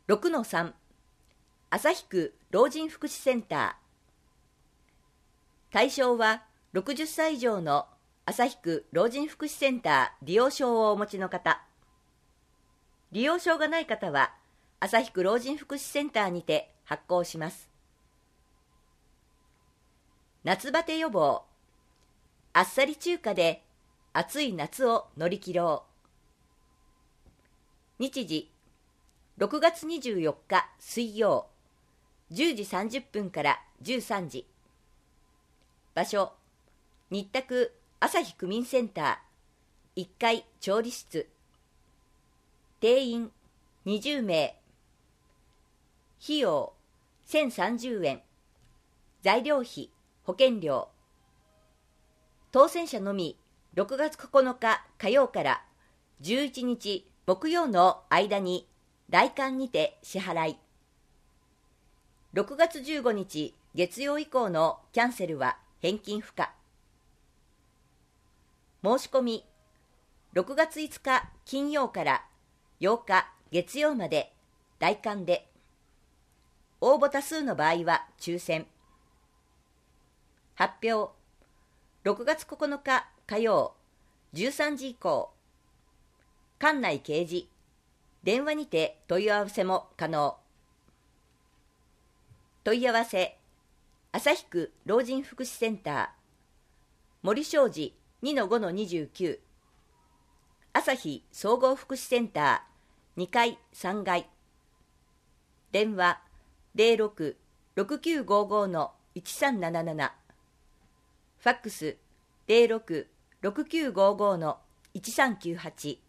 6-3 旭区老人福祉センター。対象は60歳以上の旭区老人福祉センター利用証をお持ちの方。利用証がない方は旭区老人福祉センターにて発行します。夏バテ予防。あっさり中華で暑い夏を乗り切ろう。日時6月24日水曜10時30分から13時。場所日宅旭区民センター1階調理室。定員20名。費用1030円。材料費保険料。当選者のみ6月9日火曜から11日木曜の間に来館にて支払い。6月15日月曜以降のキャンセルは返金不可。申し込み6月5日金曜から8日月曜まで来館で。応募多数の場合は抽選。発表6月9日火曜13時以降。館内掲示、電話にて問い合わせも可能。問い合わせ旭区老人福祉センター森正治 2-5-29 旭総合福祉センター2階3階。電話06-6955-1377。ファックス06-6955-1398。